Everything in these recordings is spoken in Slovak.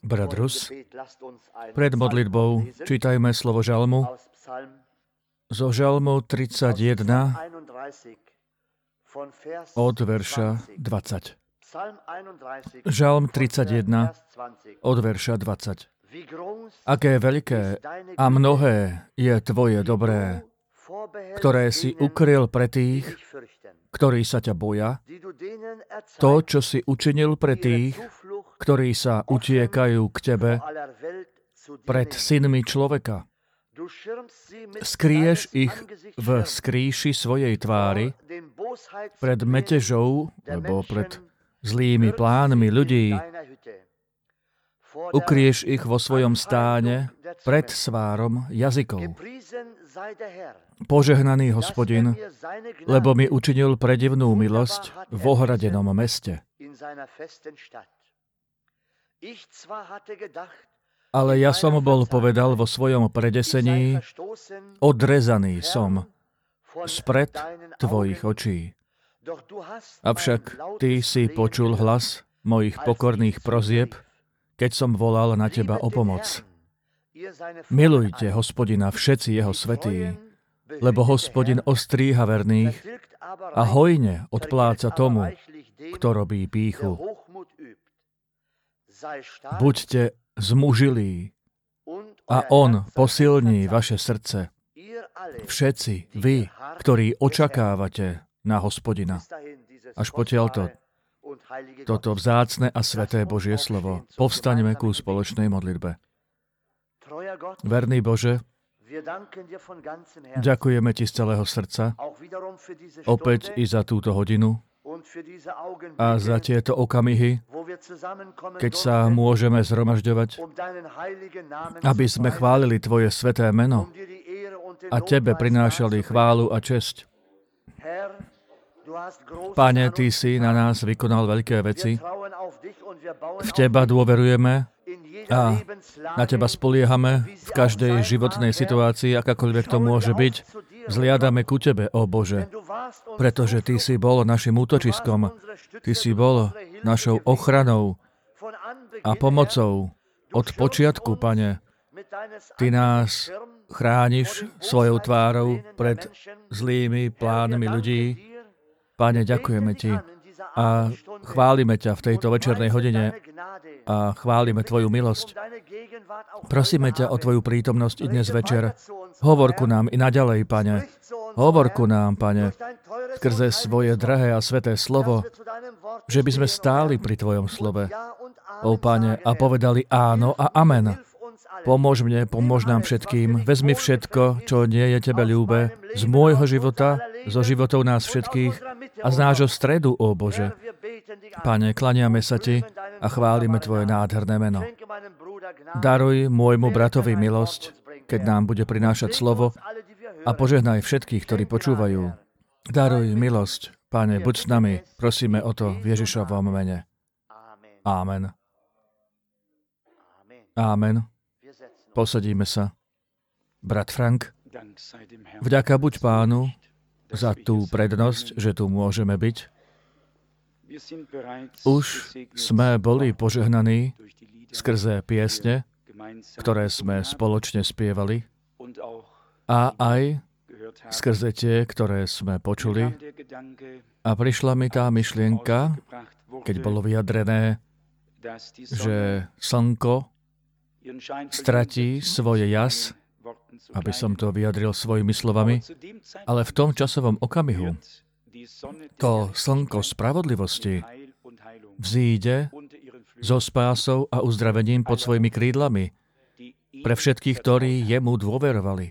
Brat Rus, pred modlitbou čítajme slovo žalmu zo žalmu 31 od verša 20. Žalm 31 od verša 20. Aké veľké a mnohé je tvoje dobré, ktoré si ukryl pre tých, ktorí sa ťa boja, to, čo si učinil pre tých, ktorí sa utiekajú k tebe pred synmi človeka. Skryješ ich v skrýši svojej tvári pred metežou, alebo pred zlými plánmi ľudí. Ukryješ ich vo svojom stáne pred svárom jazykov. Požehnaný Hospodin, lebo mi učinil predivnú milosť v ohradenom meste. Ale ja som bol povedal vo svojom predesení, odrezaný som spred tvojich očí. Avšak ty si počul hlas mojich pokorných prozieb, keď som volal na teba o pomoc. Milujte Hospodina všetci jeho svätí, lebo Hospodin ostríha verných a hojne odpláca tomu, kto robí pýchu. Buďte zmužilí a on posilní vaše srdce. Všetci vy, ktorí očakávate na Hospodina. Až potiaľto toto vzácne a sväté Božie slovo. Povstaňme ku spoločnej modlitbe. Verný Bože, ďakujeme Ti z celého srdca, opäť i za túto hodinu a za tieto okamihy, keď sa môžeme zhromažďovať, aby sme chválili Tvoje sväté meno a Tebe prinášali chválu a česť. Pane, Ty si na nás vykonal veľké veci, v Teba dôverujeme a na Teba spoliehame v každej životnej situácii, akákoľvek to môže byť. Vzliadame ku Tebe, ó Bože, pretože Ty si bol našim útočiskom, Ty si bol našou ochranou a pomocou od počiatku, Pane. Ty nás chrániš svojou tvárou pred zlými plánmi ľudí. Pane, ďakujeme Ti a chválime ťa v tejto večernej hodine a chválime Tvoju milosť. Prosíme ťa o Tvoju prítomnosť i dnes večer. Hovor ku nám i naďalej, Pane. Hovor ku nám, Pane, skrze svoje drahé a sväté slovo, že by sme stáli pri Tvojom slove, ó Pane, a povedali áno a amen. Pomôž mne, pomôž nám všetkým. Vezmi všetko, čo nie je Tebe ľúbe, z môjho života, zo životov nás všetkých a z nášho stredu, ó Bože. Pane, klaniame sa Ti a chválime Tvoje nádherné meno. Daruj môjmu bratovi milosť, keď nám bude prinášať slovo a požehnaj všetkých, ktorí počúvajú. Daruj milosť, Pane, buď s nami, prosíme o to v Ježišovom mene. Amen. Amen. Posadíme sa. Brat Frank, vďaka buď Pánu za tú prednosť, že tu môžeme byť. Už sme boli požehnaní skrze piesne, ktoré sme spoločne spievali, a aj skrze tie, ktoré sme počuli. A prišla mi tá myšlienka, keď bolo vyjadrené, že slnko stratí svoje jas, aby som to vyjadril svojimi slovami, ale v tom časovom okamihu to slnko spravodlivosti vzíde so spásou a uzdravením pod svojimi krídlami pre všetkých, ktorí jemu dôverovali.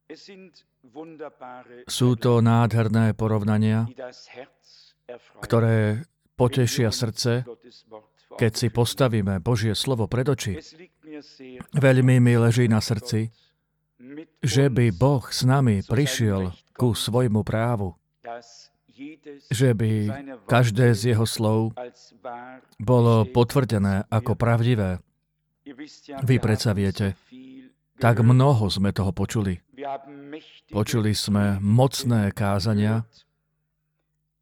Sú to nádherné porovnania, ktoré potešia srdce, keď si postavíme Božie slovo pred oči. Veľmi mi leží na srdci, že by Boh s nami prišiel ku svojmu právu, že by každé z jeho slov bolo potvrdené ako pravdivé. Vy predsa viete, tak mnoho sme toho počuli. Počuli sme mocné kázania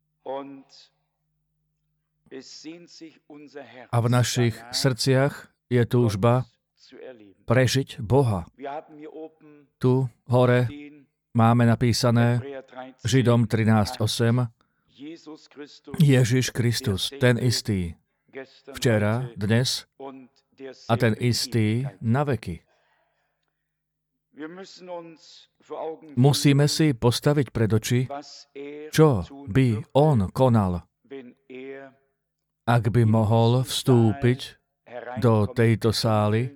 a v našich srdciach je túžba prežiť Boha. Tu hore máme napísané Židom 13:8 Ježiš Kristus, ten istý, včera, dnes a ten istý na veky. Musíme si postaviť pred oči, čo by on konal, ak by mohol vstúpiť do tejto sály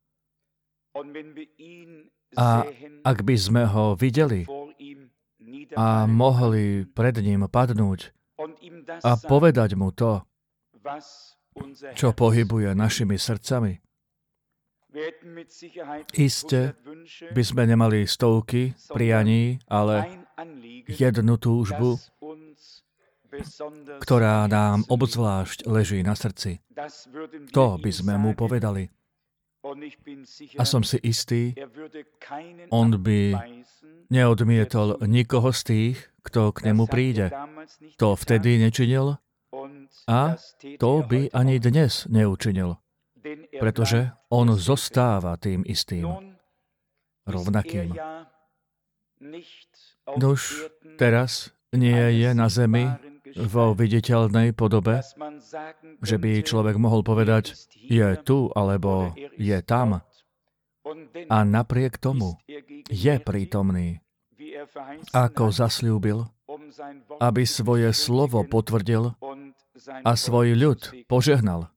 a ak by sme ho videli a mohli pred ním padnúť a povedať mu to, čo pohybuje našimi srdcami. Iste by sme nemali stovky prianí, ale jednu túžbu, ktorá nám obzvlášť leží na srdci. To by sme mu povedali. A som si istý, on by neodmietol nikoho z tých, kto k nemu príde. To vtedy nečinil a to by ani dnes neučinil, pretože on zostáva tým istým, rovnakým. Nuž, teraz nie je na zemi vo viditeľnej podobe, že by človek mohol povedať, je tu alebo je tam. A napriek tomu je prítomný, ako zasľúbil, aby svoje slovo potvrdil a svoj ľud požehnal.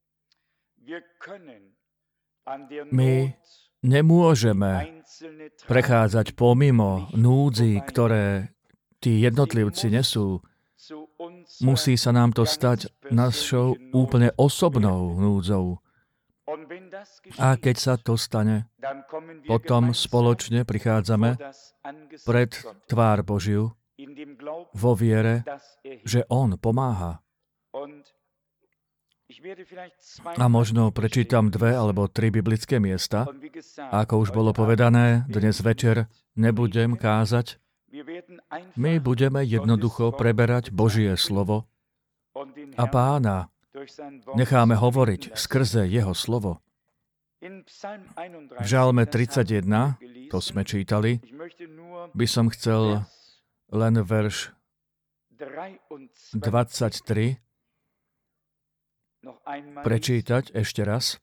My nemôžeme prechádzať pomimo núdzí, ktoré tí jednotlivci nesú. Musí sa nám to stať našou úplne osobnou núdzou. A keď sa to stane, potom spoločne prichádzame pred tvár Božiu vo viere, že on pomáha. A možno prečítam 2 alebo 3 biblické miesta. A ako už bolo povedané, dnes večer nebudem kázať. My budeme jednoducho preberať Božie slovo a Pána necháme hovoriť skrze jeho slovo. V Žalme 31, to sme čítali, by som chcel len verš 23 prečítať ešte raz.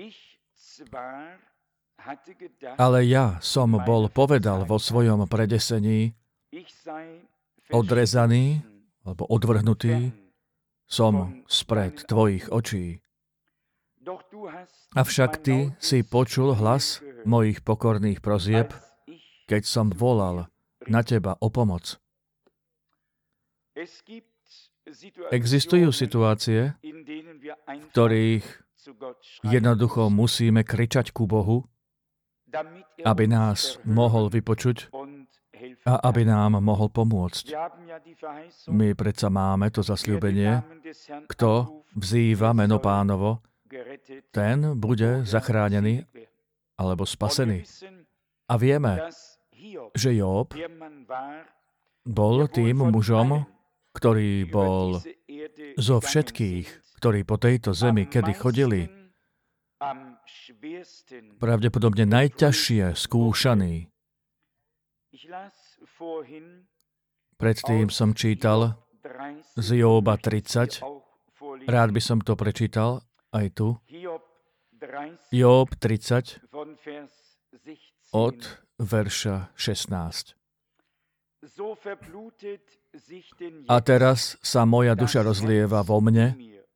Ale ja som bol povedal vo svojom predesení, odrezaný alebo odvrhnutý som spred tvojich očí. Avšak ty si počul hlas mojich pokorných prozieb, keď som volal na teba o pomoc. Existujú situácie, v ktorých jednoducho musíme kričať ku Bohu, aby nás mohol vypočuť a aby nám mohol pomôcť. My predsa máme to zasľúbenie, kto vzýva meno Pánovo, ten bude zachránený alebo spasený. A vieme, že Job bol tým mužom, ktorý bol zo všetkých, ktorí po tejto zemi kedy chodili, pravdepodobne najťažšie skúšaný. Predtým som čítal z Jóba 30. Rád by som to prečítal aj tu. Jób 30 od verša 16. A teraz sa moja duša rozlieva vo mne,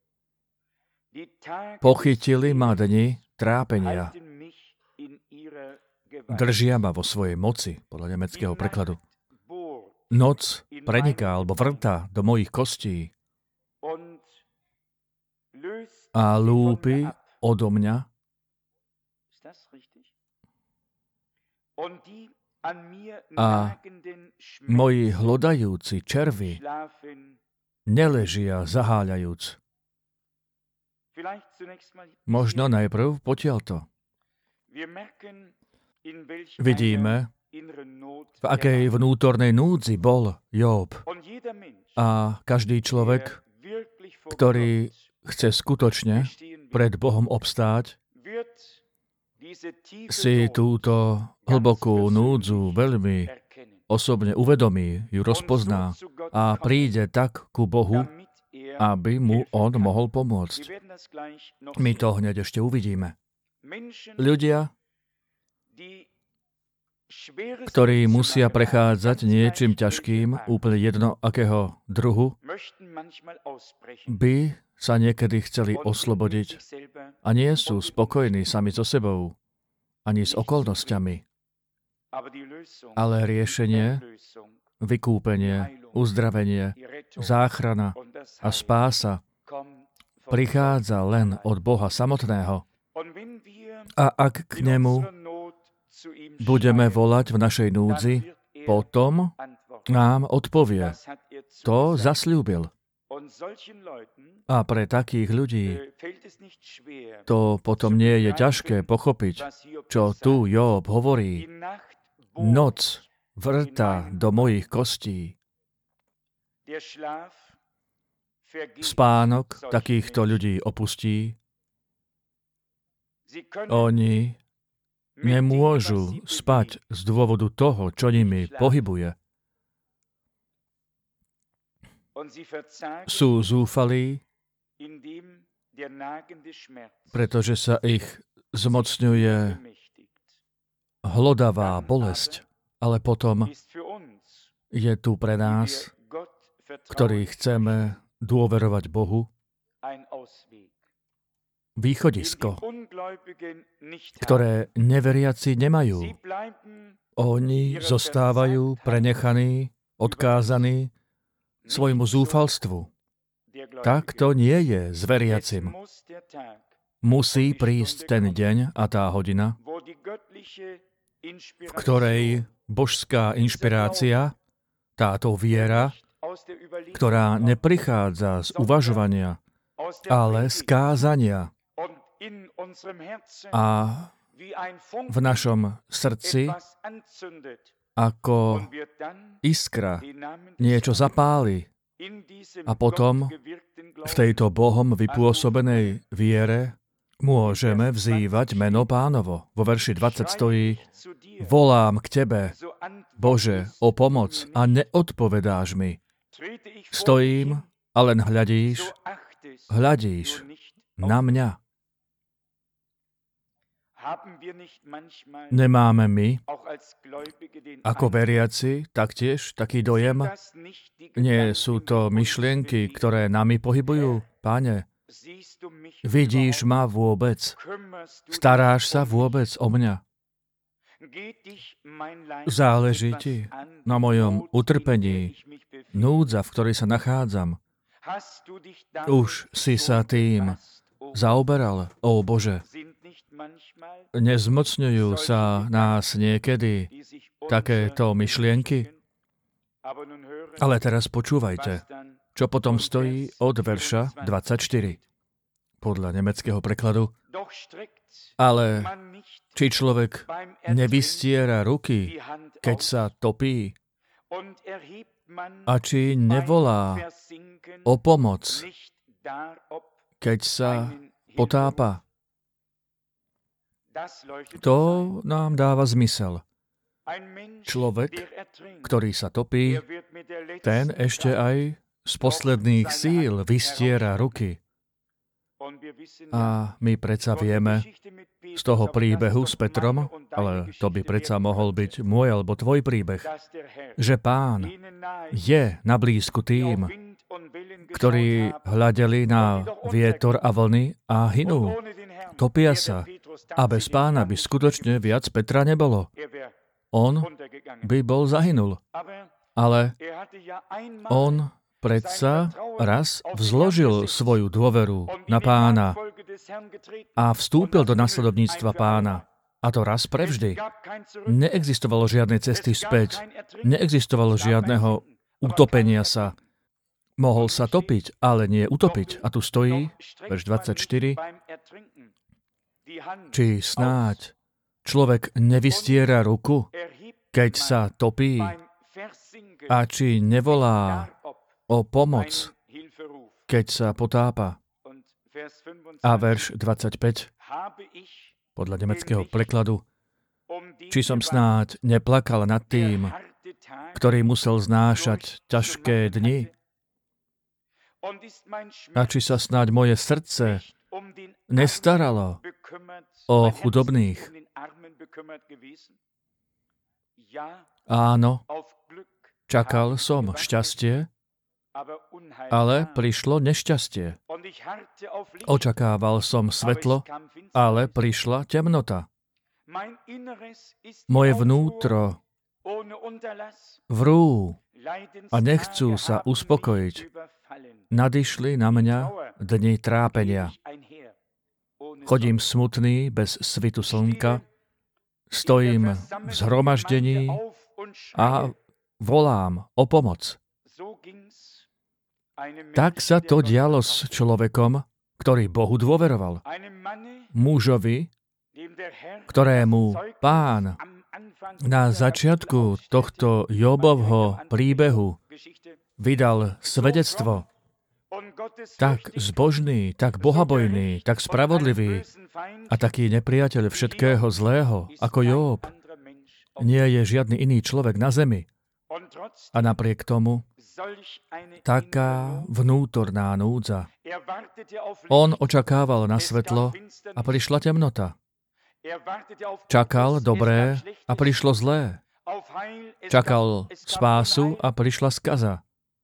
pochytili ma dni trápenia. Držia ma vo svojej moci, podľa nemeckého prekladu. Noc preniká alebo vrtá do mojich kostí a lúpi odo mňa. A moji hlodajúci červy neležia zaháľajúc. Možno najprv potiaľto. Vidíme, v akej vnútornej núdzi bol Jób. A každý človek, ktorý chce skutočne pred Bohom obstáť, si túto hlbokú núdzu veľmi osobne uvedomí, ju rozpozná a príde tak ku Bohu, aby mu on mohol pomôcť. My to hneď ešte uvidíme. Ľudia, ktorí musia prechádzať niečím ťažkým, úplne jedno akého druhu, by sa niekedy chceli oslobodiť a nie sú spokojní sami so sebou, ani s okolnosťami. Ale riešenie, vykúpenie, uzdravenie, záchrana a spása prichádza len od Boha samotného. A ak k nemu budeme volať v našej núdzi, potom nám odpovie. To zasľúbil. A pre takých ľudí to potom nie je ťažké pochopiť, čo tu Job hovorí. Noc vrta do mojich kostí. Spánok takýchto ľudí opustí. Oni nemôžu spať z dôvodu toho, čo nimi pohybuje. Sú zúfalí, pretože sa ich zmocňuje hlodavá bolesť, ale potom je tu pre nás, ktorí chceme dôverovať Bohu, východisko, ktoré neveriaci nemajú. Oni zostávajú prenechaní, odkázaní svojmu zúfalstvu. Tak to nie je s veriacim. Musí prísť ten deň a tá hodina, v ktorej božská inšpirácia, táto viera, ktorá neprichádza z uvažovania, ale z kázania a v našom srdci ako iskra niečo zapáli a potom v tejto Bohom vypôsobenej viere môžeme vzývať meno Pánovo. Vo verši 20 stojí: volám k Tebe, Bože, o pomoc a neodpovedáš mi. Stojím a len hľadíš na mňa. Nemáme my, ako veriaci, taktiež taký dojem? Nie sú to myšlienky, ktoré nami pohybujú? Páne, vidíš ma vôbec? Staráš sa vôbec o mňa? Záleží ti na mojom utrpení, núdza, v ktorej sa nachádzam. Už si sa tým zaoberal, ó Bože. Nezmocňujú sa nás niekedy takéto myšlienky? Ale teraz počúvajte, čo potom stojí od verša 24. Podľa nemeckého prekladu. Ale či človek nevystiera ruky, keď sa topí, a či nevolá o pomoc, keď sa potápa. To nám dáva zmysel. Človek, ktorý sa topí, ten ešte aj z posledných síl vystiera ruky. A my predsa vieme z toho príbehu s Petrom, ale to by predsa mohol byť môj alebo tvoj príbeh, že Pán je na blízku tým, ktorí hľadeli na vietor a vlny a hynú. Topia sa. A bez Pána by skutočne viac Petra nebolo. On by bol zahynul. Ale on predsa raz vzložil svoju dôveru na Pána a vstúpil do nasledovníctva Pána. A to raz prevždy. Neexistovalo žiadnej cesty späť. Neexistovalo žiadneho utopenia sa. Mohol sa topiť, ale nie utopiť. A tu stojí, verš 24, či snáď človek nevystiera ruku, keď sa topí, a či nevolá o pomoc, keď sa potápa. A verš 25, podľa nemeckého prekladu, či som snáď neplakal nad tým, ktorý musel znášať ťažké dni, a či sa snáď moje srdce nestaralo o chudobných. Áno, čakal som šťastie, ale prišlo nešťastie. Očakával som svetlo, ale prišla temnota. Moje vnútro vrú a nechcú sa uspokojiť. Nadišli na mňa dni trápenia. Chodím smutný, bez svitu slnka, stojím v zhromaždení a volám o pomoc. Tak sa to dialo s človekom, ktorý Bohu dôveroval. Mužovi, ktorému Pán na začiatku tohto Jobovho príbehu vydal svedectvo. Tak zbožný, tak bohabojný, tak spravodlivý a taký nepriateľ všetkého zlého ako Job. Nie je žiadny iný človek na zemi. A napriek tomu taká vnútorná núdza. On očakával na svetlo a prišla temnota. Čakal dobré a prišlo zlé. Čakal spásu a prišla skaza.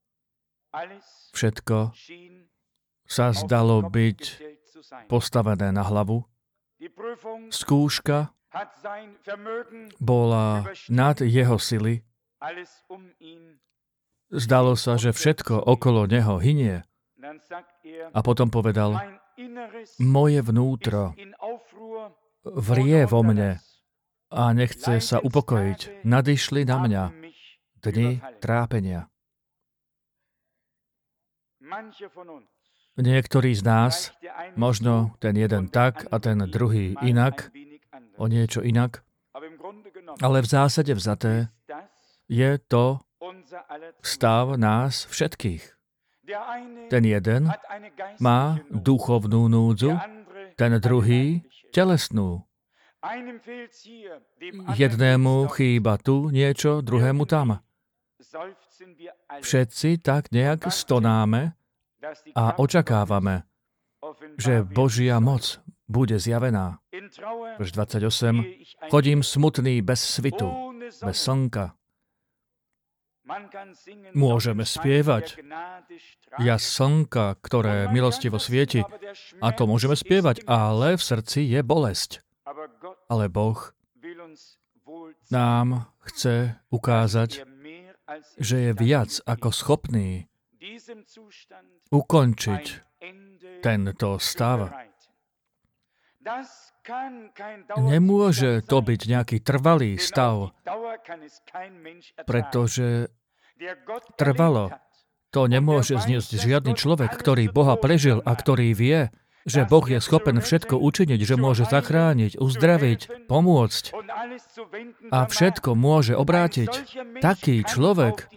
Všetko sa zdalo byť postavené na hlavu. Skúška bola nad jeho sily. Zdalo sa, že všetko okolo neho hynie. A potom povedal, moje vnútro vrie vo mne a nechce sa upokojiť. Nadišli na mňa dni trápenia. Niektorí z nás, možno ten jeden tak a ten druhý inak, o niečo inak, ale v zásade vzaté je to stav nás všetkých. Ten jeden má duchovnú núdzu, ten druhý telesnú. Jednému chýba tu niečo, druhému tam. Všetci tak nejak stonáme a očakávame, že Božia moc bude zjavená. Verš 28. Chodím smutný bez svitu, bez slnka. Môžeme spievať. Ja slnka, ktoré milostivo svieti, a to môžeme spievať, ale v srdci je bolesť. Ale Boh nám chce ukázať, že je viac ako schopný ukončiť tento stav. Nemôže to byť nejaký trvalý stav, pretože trvalo to nemôže zniesť žiadny človek, ktorý Boha prežil a ktorý vie, že Boh je schopen všetko učiniť, že môže zachrániť, uzdraviť, pomôcť a všetko môže obrátiť. Taký človek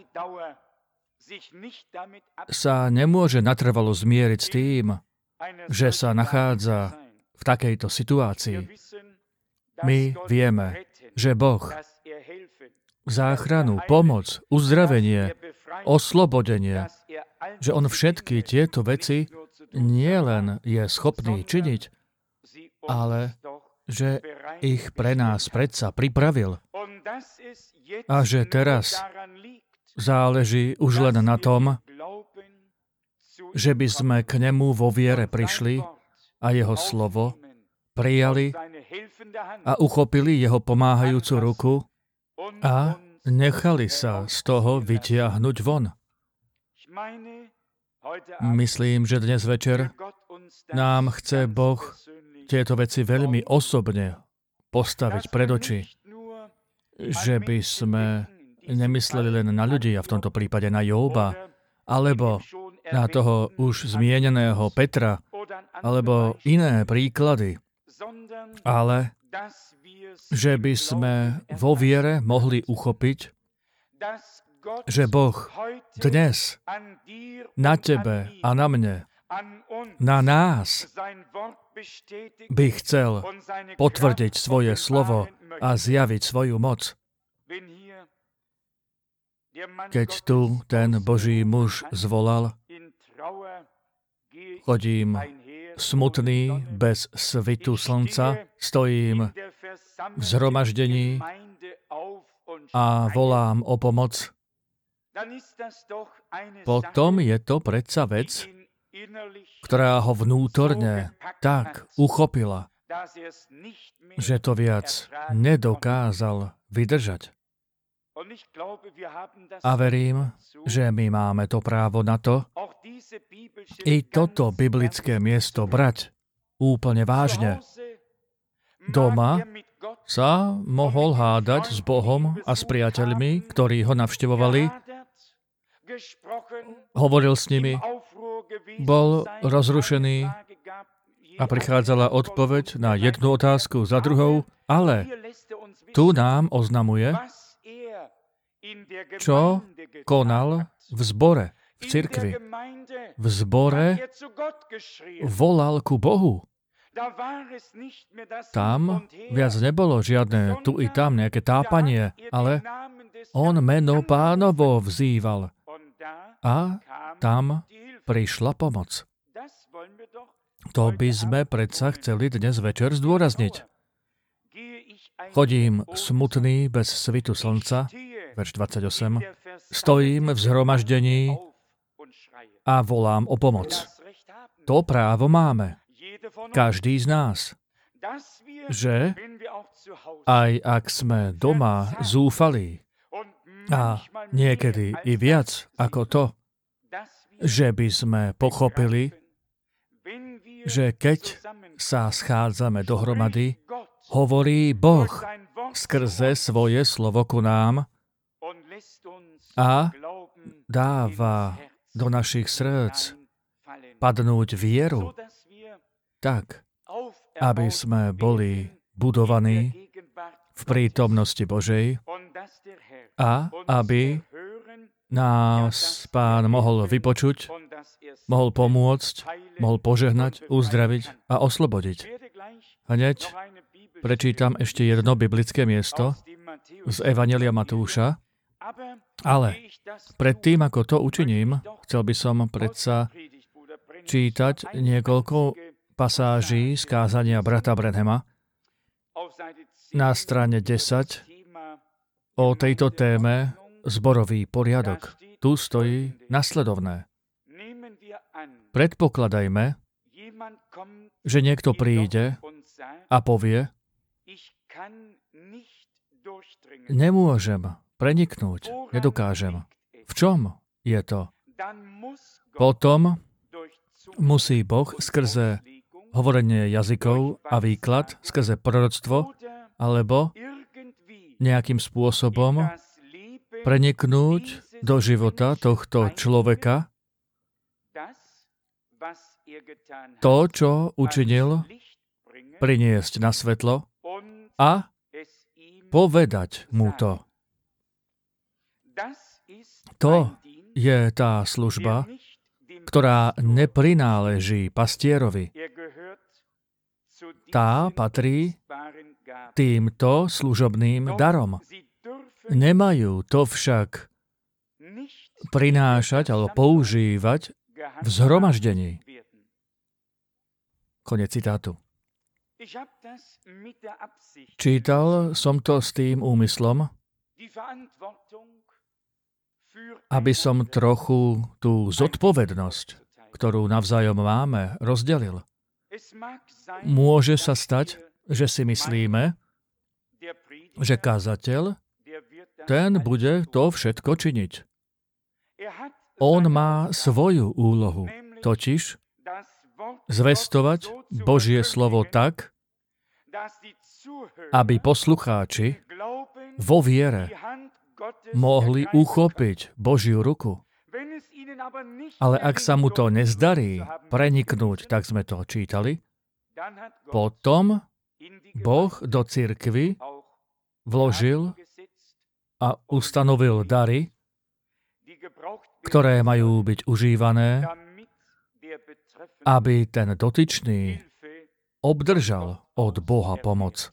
sa nemôže natrvalo zmieriť s tým, že sa nachádza v takejto situácii. My vieme, že Boh záchranu, pomoc, uzdravenie, oslobodenie, že on všetky tieto veci nielen je schopný činiť, ale že ich pre nás predsa pripravil. A že teraz záleží už len na tom, že by sme k nemu vo viere prišli a jeho slovo prijali a uchopili jeho pomáhajúcu ruku a nechali sa z toho vytiahnuť von. Myslím, že dnes večer nám chce Boh tieto veci veľmi osobne postaviť pred oči. Že by sme nemysleli len na ľudí, a v tomto prípade na Jóba, alebo na toho už zmieneného Petra, alebo iné príklady, ale že by sme vo viere mohli uchopiť, že Boh dnes na tebe a na mne na nás by chcel potvrdiť svoje slovo a zjaviť svoju moc. Keď tu ten Boží muž zvolal, chodím smutný, bez svitu slnca, stojím v zhromaždení a volám o pomoc, potom je to predsa vec, ktorá ho vnútorne tak uchopila, že to viac nedokázal vydržať. A verím, že my máme to právo na to, i toto biblické miesto brať úplne vážne. Doma sa mohol hádať s Bohom a s priateľmi, ktorí ho navštevovali, hovoril s nimi, bol rozrušený a prichádzala odpoveď na jednu otázku za druhou, ale tu nám oznamuje, čo konal v zbore, v cirkvi. V zbore volal ku Bohu. Tam viac nebolo žiadne tu i tam nejaké tápanie, ale on meno Pánovo vzýval. A tam prišla pomoc. To by sme predsa chceli dnes večer zdôrazniť. Chodím smutný bez svitu slnca, verš 28, stojím v zhromaždení a volám o pomoc. To právo máme, každý z nás, že aj ak sme doma zúfalí a niekedy i viac ako to, že by sme pochopili, že keď sa schádzame dohromady, hovorí Boh skrze svoje slovo ku nám a dáva do našich srdc padnúť vieru tak, aby sme boli budovaní v prítomnosti Božej a aby nás Pán mohol vypočuť, mohol pomôcť, mohol požehnať, uzdraviť a oslobodiť. Hneď prečítam ešte jedno biblické miesto z Evanjelia Matúša, ale predtým, ako to učiním, chcel by som predsa čítať niekoľko pasáží z kázania brata Branhama na strane 10 o tejto téme zborový poriadok. Tu stojí nasledovné. Predpokladajme, že niekto príde a povie, nemôžem preniknúť, nedokážem. V čom je to? Potom musí Boh skrze hovorenie jazykov a výklad, skrze proroctvo, alebo nejakým spôsobom preniknúť do života tohto človeka to, čo učinil, priniesť na svetlo a povedať mu to. To je tá služba, ktorá neprináleží pastierovi. Tá patrí týmto služobným darom. Nemajú to však prinášať alebo používať v zhromaždení. Konec citátu. Čítal som to s tým úmyslom, aby som trochu tú zodpovednosť, ktorú navzájom máme, rozdelil. Môže sa stať, že si myslíme, že kázateľ, ten bude to všetko činiť. On má svoju úlohu, totiž zvestovať Božie slovo tak, aby poslucháči vo viere mohli uchopiť Božiu ruku. Ale ak sa mu to nezdarí preniknúť, tak sme to čítali, potom Boh do cirkvi vložil a ustanovil dary, ktoré majú byť užívané aby ten dotyčný obdržal od Boha pomoc.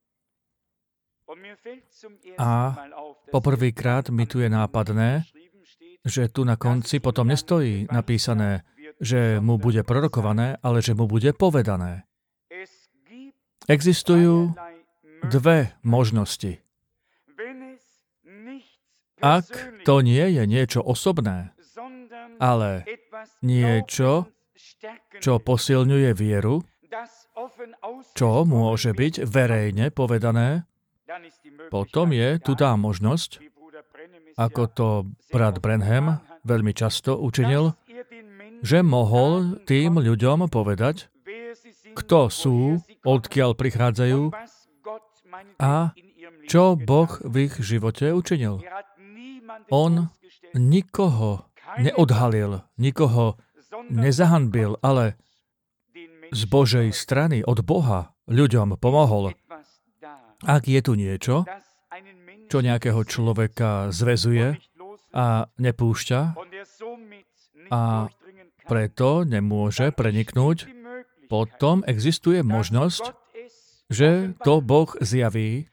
A poprvýkrát mi tu je nápadné, že tu na konci potom nestojí napísané, že mu bude prorokované, ale že mu bude povedané. Existujú dve možnosti. Ak to nie je niečo osobné, ale niečo, čo posilňuje vieru, čo môže byť verejne povedané, potom je tu tá možnosť, ako to brat Branham veľmi často učinil, že mohol tým ľuďom povedať, kto sú, odkiaľ prichádzajú a čo Boh v ich živote učinil. On nikoho neodhalil, nikoho nezahanbil, ale z Božej strany, od Boha, ľuďom pomohol. Ak je tu niečo, čo nejakého človeka zväzuje a nepúšťa a preto nemôže preniknúť, potom existuje možnosť, že to Boh zjaví,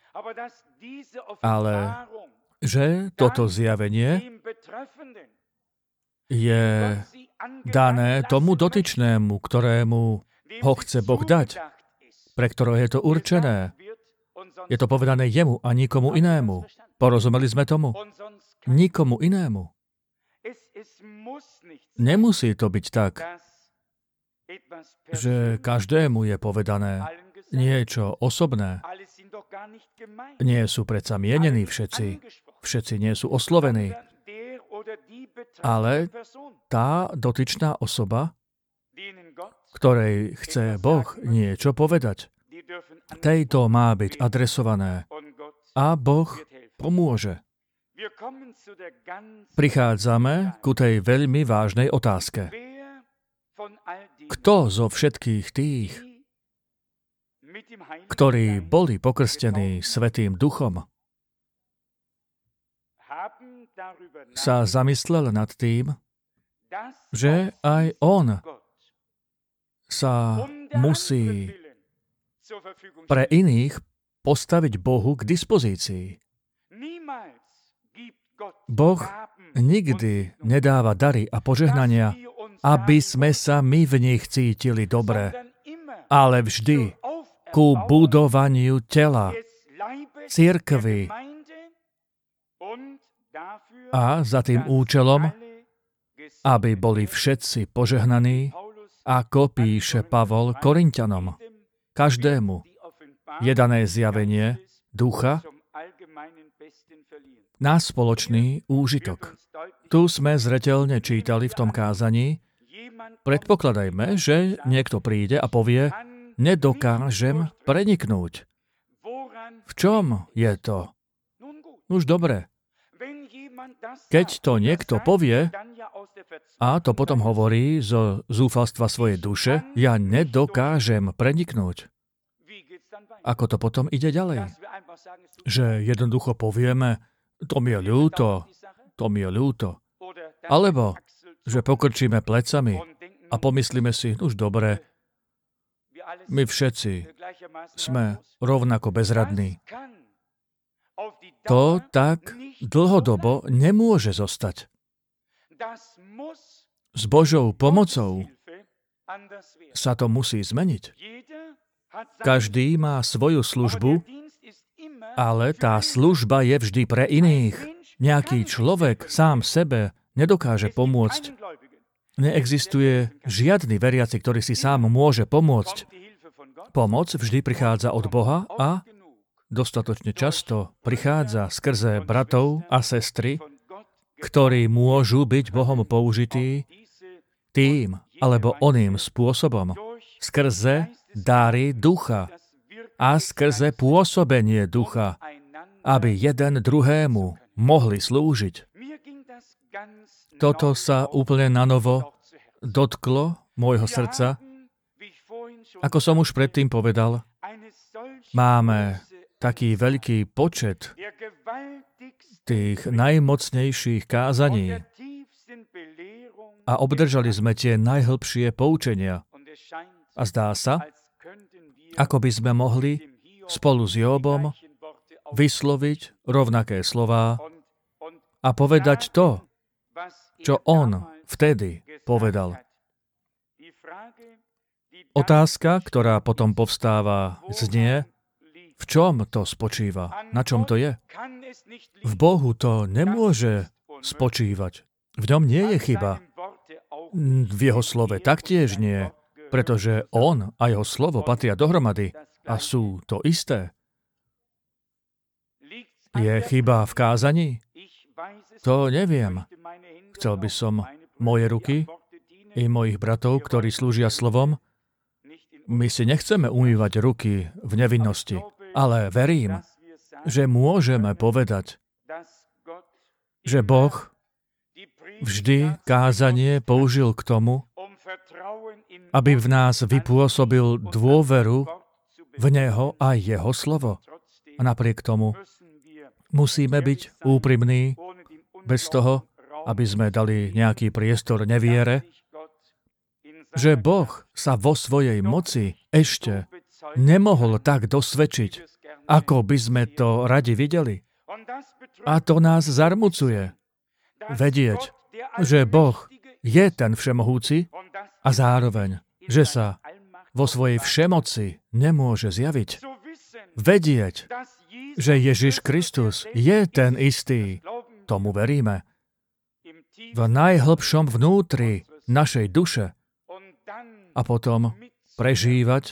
ale že toto zjavenie je dané tomu dotyčnému, ktorému ho chce Boh dať, pre ktorého je to určené. Je to povedané jemu a nikomu inému. Porozumeli sme tomu? Nikomu inému. Nemusí to byť tak, že každému je povedané niečo osobné. Nie sú predsa mienení všetci. Všetci nie sú oslovení. Ale tá dotyčná osoba, ktorej chce Boh niečo povedať, tejto má byť adresované a Boh pomôže. Prichádzame ku tej veľmi vážnej otázke. Kto zo všetkých tých, ktorí boli pokrstení Svätým Duchom, sa zamyslel nad tým, že aj on sa musí pre iných postaviť Bohu k dispozícii. Boh nikdy nedáva dary a požehnania, aby sme sa my v nich cítili dobre, ale vždy ku budovaniu tela, cirkvi a za tým účelom, aby boli všetci požehnaní, ako píše Pavol Korinťanom. Každému je dané zjavenie Ducha na spoločný úžitok. Tu sme zreteľne čítali v tom kázaní. Predpokladajme, že niekto príde a povie, nedokážem preniknúť. V čom je to? Už dobre. Keď to niekto povie, a to potom hovorí zo zúfalstva svojej duše, ja nedokážem preniknúť. Ako to potom ide ďalej? Že jednoducho povieme, to mi je ľúto, to mi je ľúto. Alebo, že pokrčíme plecami a pomyslíme si, už dobre, my všetci sme rovnako bezradní. To tak dlhodobo nemôže zostať. S Božou pomocou sa to musí zmeniť. Každý má svoju službu, ale tá služba je vždy pre iných. Nejaký človek sám sebe nedokáže pomôcť. Neexistuje žiadny veriaci, ktorý si sám môže pomôcť. Pomoc vždy prichádza od Boha a dostatočne často prichádza skrze bratov a sestry, ktorí môžu byť Bohom použití tým alebo oným spôsobom, skrze dary ducha a skrze pôsobenie ducha, aby jeden druhému mohli slúžiť. Toto sa úplne nanovo dotklo môjho srdca. Ako som už predtým povedal, máme taký veľký počet tých najmocnejších kázaní a obdržali sme tie najhlbšie poučenia. A zdá sa, ako by sme mohli spolu s Jóbom vysloviť rovnaké slová a povedať to, čo on vtedy povedal. Otázka, ktorá potom povstáva, znie, v čom to spočíva? Na čom to je? V Bohu to nemôže spočívať. V ňom nie je chyba. V jeho slove taktiež nie, pretože on a jeho slovo patria dohromady a sú to isté. Je chyba v kázaní? To neviem. Chcel by som moje ruky i mojich bratov, ktorí slúžia slovom. My si nechceme umývať ruky v nevinnosti, ale verím, že môžeme povedať, že Boh vždy kázanie použil k tomu, aby v nás vypôsobil dôveru v Neho a Jeho slovo. A napriek tomu musíme byť úprimní, bez toho, aby sme dali nejaký priestor neviere, že Boh sa vo svojej moci ešte nemohol tak dosvedčiť, ako by sme to radi videli. A to nás zarmucuje. Vedieť, že Boh je ten všemohúci a zároveň, že sa vo svojej všemoci nemôže zjaviť. Vedieť, že Ježiš Kristus je ten istý, tomu veríme. V najhlbšom vnútri našej duše a potom prežívať,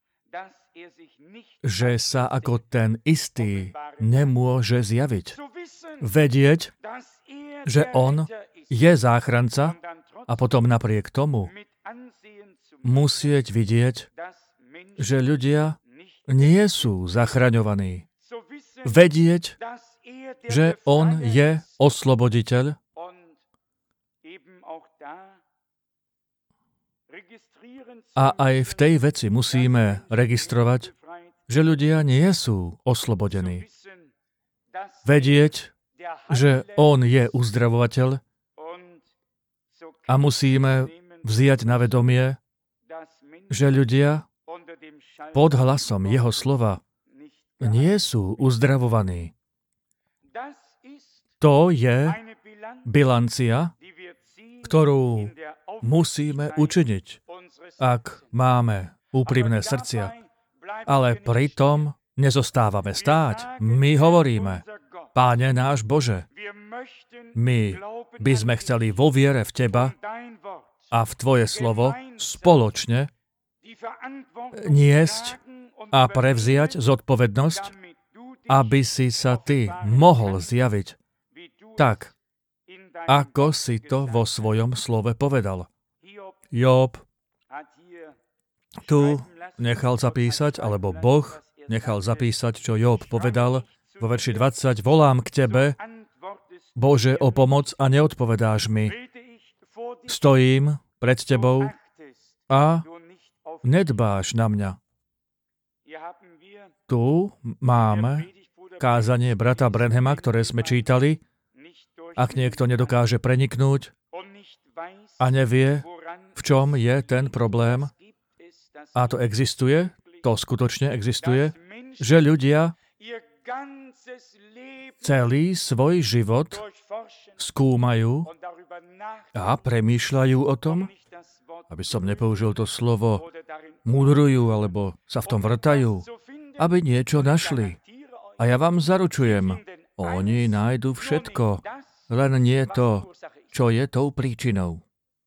že sa ako ten istý nemôže zjaviť. Vedieť, že on je záchranca a potom napriek tomu musieť vidieť, že ľudia nie sú zachraňovaní. Vedieť, že on je osloboditeľ a aj v tej veci musíme registrovať, že ľudia nie sú oslobodení. Vedieť, že on je uzdravovateľ a musíme vziať na vedomie, že ľudia pod hlasom jeho slova nie sú uzdravovaní. To je bilancia, ktorú musíme učiniť, ak máme úprimné srdcia. Ale pritom nezostávame stáť. My hovoríme, Páne náš Bože, my by sme chceli vo viere v Teba a v Tvoje slovo spoločne niesť a prevziať zodpovednosť, aby si sa Ty mohol zjaviť tak, ako si to vo svojom slove povedal. Job tu nechal zapísať, alebo Boh nechal zapísať, čo Job povedal vo verši 20. Volám k Tebe, Bože, o pomoc a neodpovedáš mi. Stojím pred Tebou a nedbáš na mňa. Tu máme kázanie brata Branhama, ktoré sme čítali. Ak niekto nedokáže preniknúť a nevie, v čom je ten problém, a to existuje, to skutočne existuje, že ľudia celý svoj život skúmajú a premýšľajú o tom, aby som nepoužil to slovo mudrujú, alebo sa v tom vrtajú, aby niečo našli. A ja vám zaručujem, oni nájdu všetko, len nie to, čo je tou príčinou.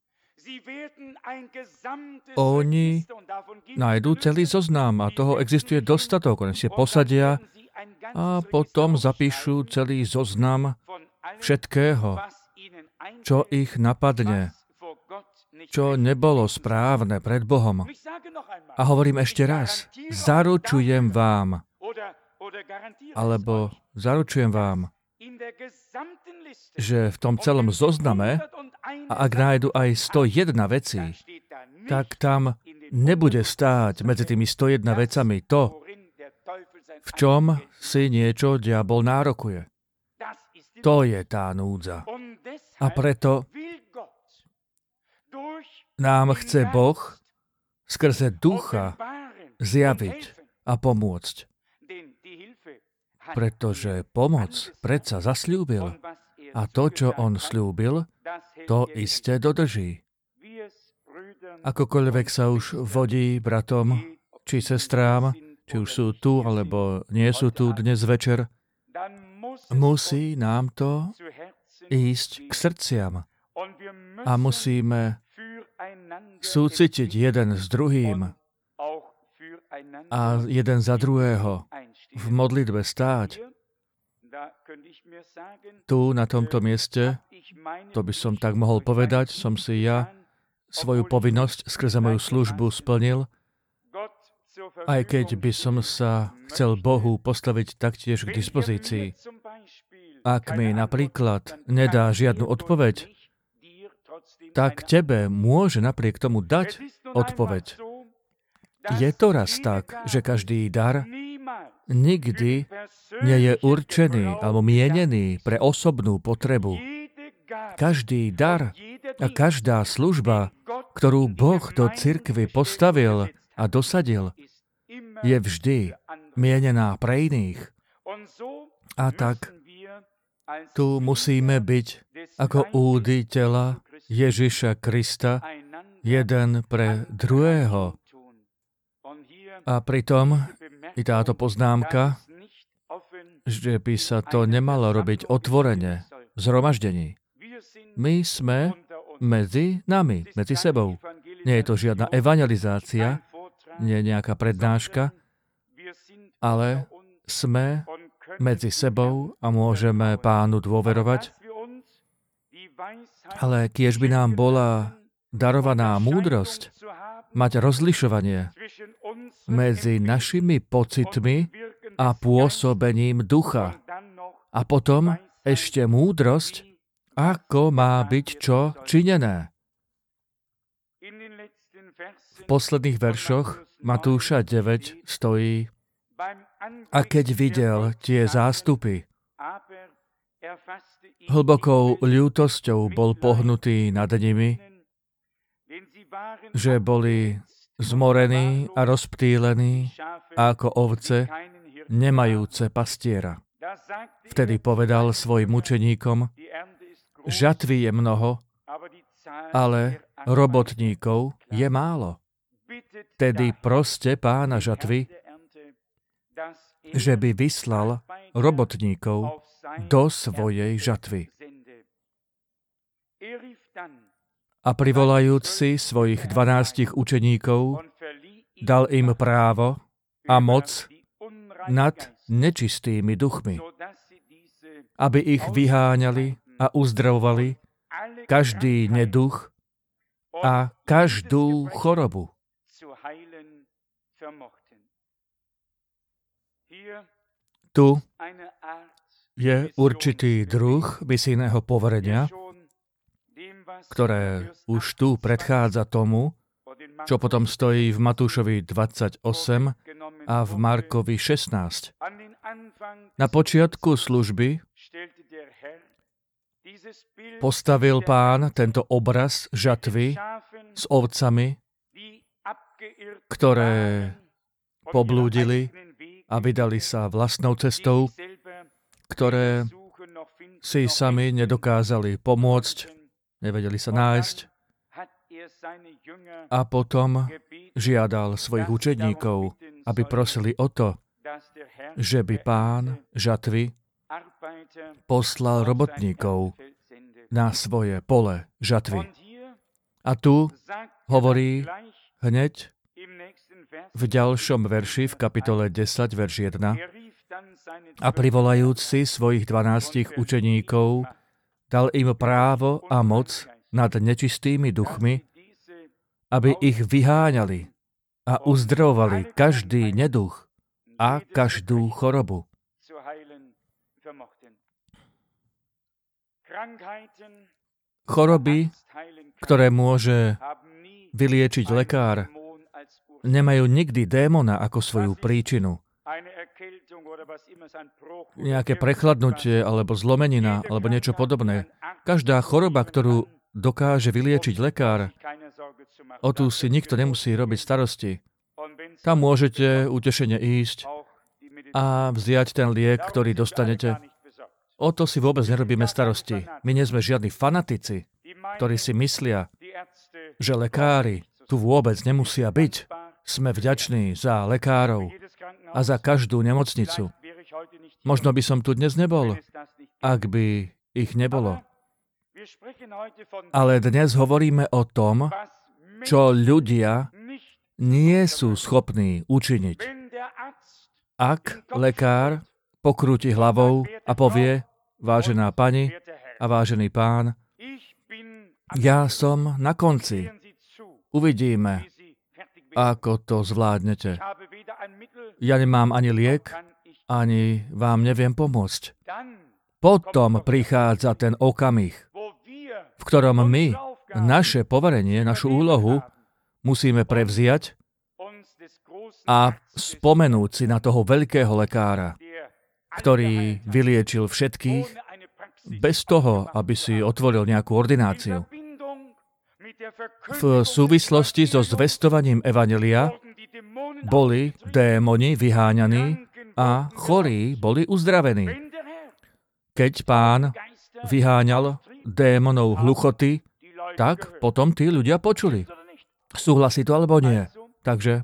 Oni nájdú celý zoznam a toho existuje dostatok. Oni si posadia a potom zapíšu celý zoznam všetkého, čo ich napadne, čo nebolo správne pred Bohom. A hovorím ešte raz, zaručujem vám, alebo zaručujem vám, že v tom celom zozname, a ak nájdu aj 101 vecí, tak tam nebude stáť medzi tými 101 vecami to, v čom si niečo diabol nárokuje. To je tá núdza. A preto nám chce Boh skrze ducha zjaviť a pomôcť. Pretože pomoc predsa zasľúbil a to, čo on sľúbil, to iste dodrží. Akokoľvek sa už vodí bratom či sestrám, či už sú tu, alebo nie sú tu dnes večer, musí nám to ísť k srdciam. A musíme súcitiť jeden s druhým a jeden za druhého v modlitbe stáť. Tu, na tomto mieste, to by som tak mohol povedať, som si ja svoju povinnosť skrze moju službu splnil, aj keď by som sa chcel Bohu postaviť taktiež k dispozícii. Ak mi napríklad nedá žiadnu odpoveď, tak tebe môže napriek tomu dať odpoveď. Je to raz tak, že každý dar nikdy nie je určený alebo mienený pre osobnú potrebu. Každý dar a každá služba, ktorú Boh do cirkvi postavil a dosadil, je vždy mienená pre iných. A tak tu musíme byť ako údy tela Ježiša Krista jeden pre druhého. A pritom i táto poznámka, že by sa to nemalo robiť otvorene v zhromaždení. My sme medzi nami, medzi sebou. Nie je to žiadna evangelizácia, nie je nejaká prednáška, ale sme medzi sebou a môžeme Pánu dôverovať. Ale kiež by nám bola darovaná múdrosť mať rozlišovanie medzi našimi pocitmi a pôsobením ducha. A potom ešte múdrosť, ako má byť čo činené. V posledných veršoch Matúša 9 stojí: a keď videl tie zástupy, hlbokou ľútosťou bol pohnutý nad nimi, že boli zmorení a rozptýlení ako ovce, nemajúce pastiera. Vtedy povedal svojim učeníkom: žatvy je mnoho, ale robotníkov je málo. Tedy proste Pána žatvy, že by vyslal robotníkov do svojej žatvy. A privolajúc si svojich 12 učeníkov, dal im právo a moc nad nečistými duchmi, aby ich vyháňali a uzdravovali každý neduch a každú chorobu. Tu je určitý druh misijného poverenia, ktoré už tu predchádza tomu, čo potom stojí v Matúšovi 28 a v Markovi 16. Na počiatku služby postavil Pán tento obraz žatvy s ovcami, ktoré poblúdili a vydali sa vlastnou cestou, ktoré si sami nedokázali pomôcť, nevedeli sa nájsť. A potom žiadal svojich učeníkov, aby prosili o to, že by Pán žatvy poslal robotníkov na svoje pole žatvy. A tu hovorí hneď v ďalšom verši, v kapitole 10, verš 1, a privolajúc si svojich 12 učeníkov, dal im právo a moc nad nečistými duchmi, aby ich vyháňali a uzdravovali každý neduch a každú chorobu. Choroby, ktoré môže vyliečiť lekár, nemajú nikdy démona ako svoju príčinu. Nejaké prechladnutie, alebo zlomenina, alebo niečo podobné. Každá choroba, ktorú dokáže vyliečiť lekár, o tú si nikto nemusí robiť starosti. Tam môžete utešene ísť a vziať ten liek, ktorý dostanete. O to si vôbec nerobíme starosti. My nie sme žiadni fanatici, ktorí si myslia, že lekári tu vôbec nemusia byť. Sme vďační za lekárov a za každú nemocnicu. Možno by som tu dnes nebol, ak by ich nebolo. Ale dnes hovoríme o tom, čo ľudia nie sú schopní učiniť. Ak lekár pokrúti hlavou a povie, vážená pani a vážený pán, ja som na konci. Uvidíme, ako to zvládnete. Ja nemám ani liek, ani vám neviem pomôcť. Potom prichádza ten okamih, v ktorom my naše poverenie, našu úlohu musíme prevziať a spomenúť si na toho veľkého lekára, ktorý vyliečil všetkých bez toho, aby si otvoril nejakú ordináciu. V súvislosti so zvestovaním evanjelia boli démoni vyháňaní a chorí boli uzdravení. Keď Pán vyháňal démonov hluchoty, tak potom tí ľudia počuli. Súhlasí to alebo nie? Takže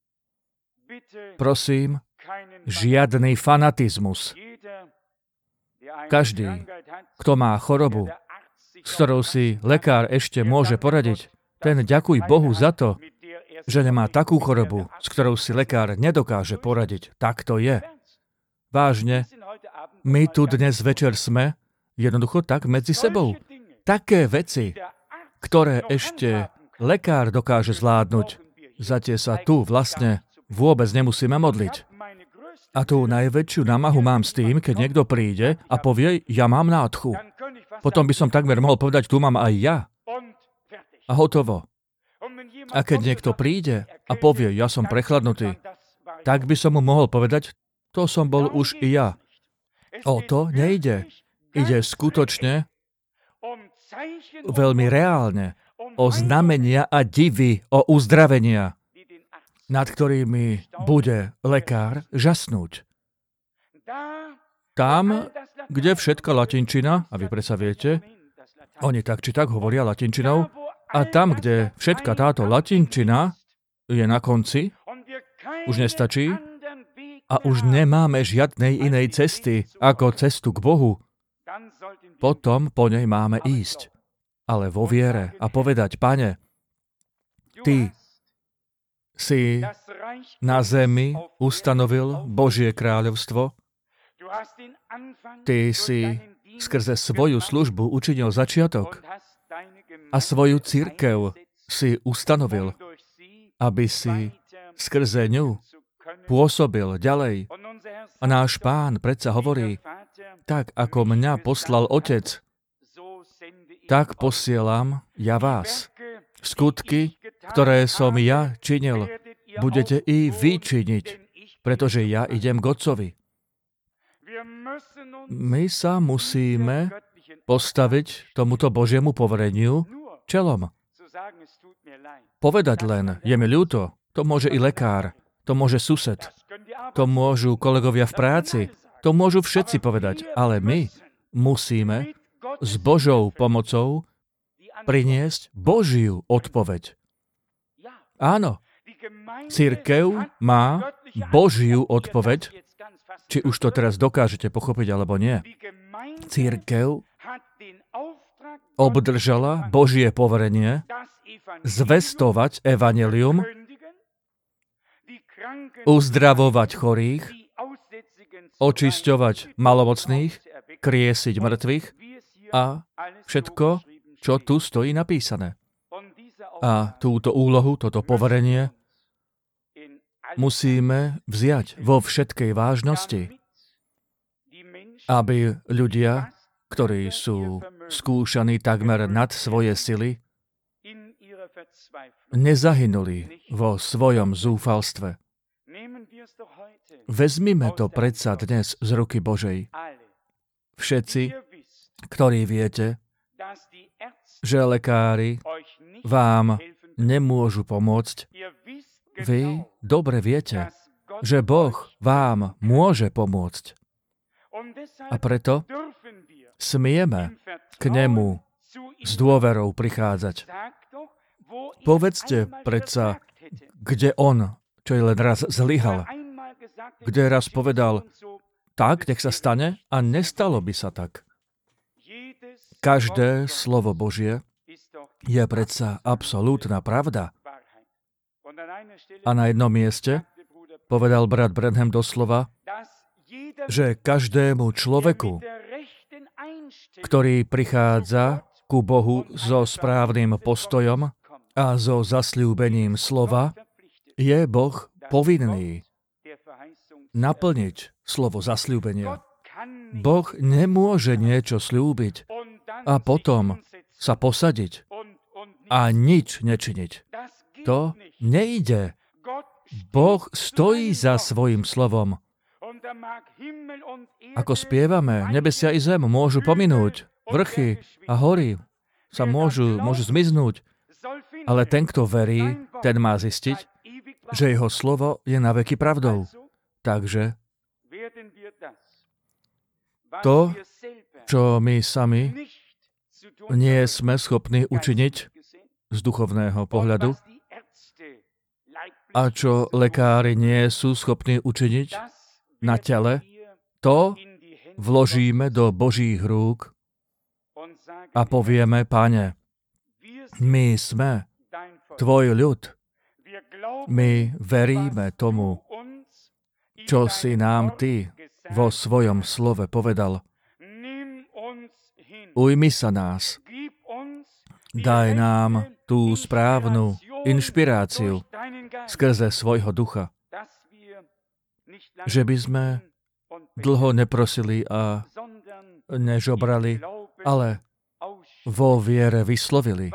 prosím, žiadny fanatizmus. Každý, kto má chorobu, s ktorou si lekár ešte môže poradiť, ten ďakuj Bohu za to, že nemá takú chorobu, s ktorou si lekár nedokáže poradiť. Tak to je. Vážne, my tu dnes večer sme jednoducho tak medzi sebou. Také veci, ktoré ešte lekár dokáže zvládnuť, za tie sa tu vlastne vôbec nemusíme modliť. A tú najväčšiu námahu mám s tým, keď niekto príde a povie, ja mám nádchu. Potom by som takmer mohol povedať, tu mám aj ja. A hotovo. A keď niekto príde a povie, ja som prechladnutý, tak by som mu mohol povedať, to som bol už i ja. O to nejde. Ide skutočne, veľmi reálne, o znamenia a divy, o uzdravenia, nad ktorými bude lekár žasnúť. Tam, kde všetka latinčina, a vy predsa viete, oni tak či tak hovoria latinčinou, a tam, kde všetka táto latinčina je na konci, už nestačí a už nemáme žiadnej inej cesty ako cestu k Bohu, potom po nej máme ísť. Ale vo viere a povedať, Pane, Ty si na zemi ustanovil Božie kráľovstvo, Ty si skrze svoju službu učinil začiatok a svoju cirkev si ustanovil, aby si skrze ňu pôsobil ďalej. A náš Pán predsa hovorí, tak ako mňa poslal Otec, tak posielam ja vás. Skutky, ktoré som ja činil, budete i vy činiť, pretože ja idem k Otcovi. My sa musíme postaviť tomuto Božiemu povereniu čelom. Povedať len, je mi ľúto, to môže i lekár, to môže sused, to môžu kolegovia v práci, to môžu všetci povedať, ale my musíme s Božou pomocou priniesť Božiu odpoveď. Áno, cirkev má Božiu odpoveď, či už to teraz dokážete pochopiť, alebo nie. Cirkev obdržala Božie poverenie zvestovať evanjelium, uzdravovať chorých, očisťovať malomocných, kriesiť mŕtvych a všetko, čo tu stojí napísané. A túto úlohu, toto poverenie musíme vziať vo všetkej vážnosti, aby ľudia, ktorí sú skúšaní takmer nad svoje sily, nezahynuli vo svojom zúfalstve. Vezmime to predsa dnes z ruky Božej. Všetci, ktorí viete, že lekári vám nemôžu pomôcť. Vy dobre viete, že Boh vám môže pomôcť. A preto smieme k nemu s dôverou prichádzať. Povedzte predsa, kde on, čo je len raz zlyhal, kde raz povedal, tak, nech sa stane, a nestalo by sa tak. Každé slovo Božie je predsa absolútna pravda. A na jednom mieste povedal brat Branham doslova, že každému človeku, ktorý prichádza ku Bohu so správnym postojom a so zasľúbením slova, je Boh povinný naplniť slovo zasľúbenia. Boh nemôže niečo sľúbiť a potom sa posadiť a nič nečiniť. To nejde. Boh stojí za svojim slovom. Ako spievame, nebesia i zem môžu pominúť, vrchy a hory sa môžu zmiznúť, ale ten, kto verí, ten má zistiť, že jeho slovo je na veky pravdou. Takže to, čo my sami nie sme schopní učiniť z duchovného pohľadu a čo lekári nie sú schopní učiniť na tele, to vložíme do Božích rúk a povieme, Pane, my sme tvoj ľud. My veríme tomu, čo si nám ty vo svojom slove povedal. Ujmi sa nás. Daj nám tú správnu inšpiráciu skrze svojho ducha. Že by sme dlho neprosili a nežobrali, ale vo viere vyslovili,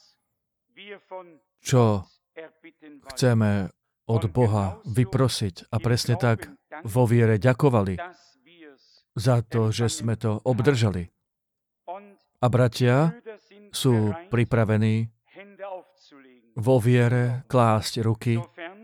čo chceme od Boha vyprosiť, a presne tak vo viere ďakovali za to, že sme to obdržali. A bratia sú pripravení vo viere klásť ruky,